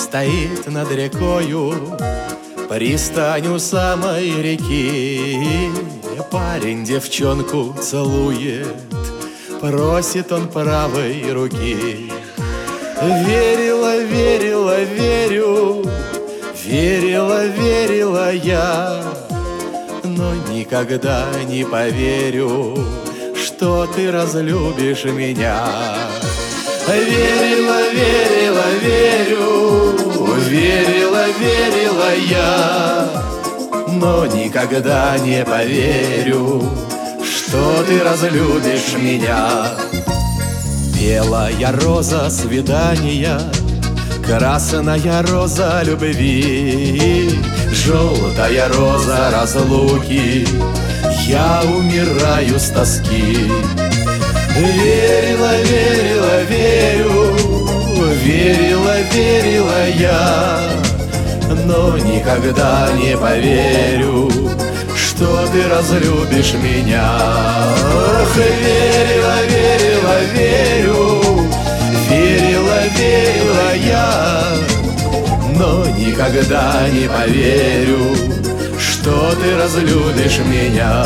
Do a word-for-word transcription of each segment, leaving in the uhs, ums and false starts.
стоит над рекою, пристань у самой реки. Парень девчонку целует, просит он правой руки. Верила, верила, верю, верила, верила я, но никогда не поверю, что ты разлюбишь меня. Верила, верила, верю, верила, верила я, но никогда не поверю, что ты разлюбишь меня. Белая роза свидания, красная роза любви, желтая роза разлуки, я умираю с тоски. Верила, верила, верю, верила, верила я, но никогда не поверю, что ты разлюбишь меня. Ох, верила, верила, верю, верила, верила я, но никогда не поверю, что ты разлюбишь меня.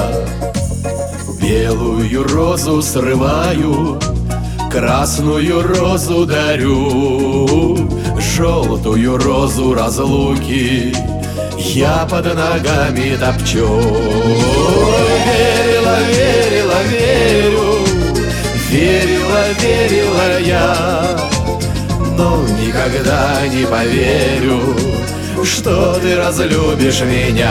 Белую розу срываю, красную розу дарю, желтую розу разлуки я под ногами топчу. Верила, верила, верю, верила, верила я, но никогда не поверю, что ты разлюбишь меня.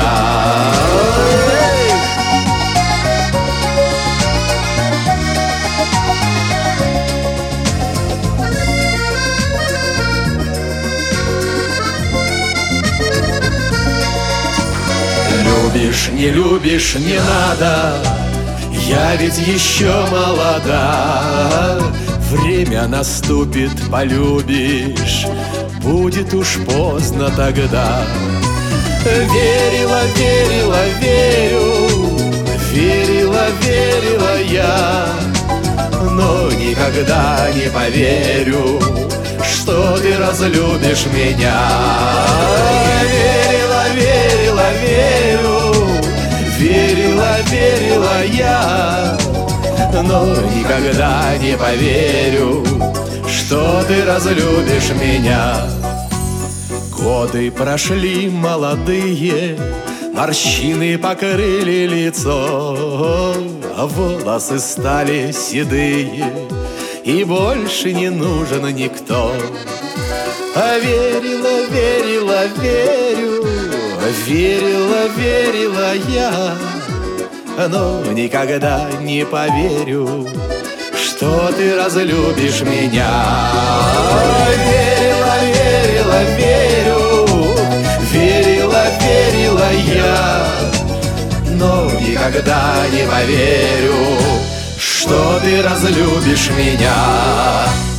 Любишь, не любишь, не надо, я ведь еще молода. Время наступит, полюбишь, будет уж поздно тогда. Верила, верила, верю, верила, верила я, но никогда не поверю, что ты разлюбишь меня. Верила, верила, верю, верила, верила я, но никогда не поверю, что ты разлюбишь меня. Годы прошли молодые, морщины покрыли лицо, а волосы стали седые, и больше не нужен никто. А верила, верила, верю, верила, верила я, но никогда не поверю, что ты разлюбишь меня. Верила, верила, верю, верила, верила я, но никогда не поверю, что ты разлюбишь меня.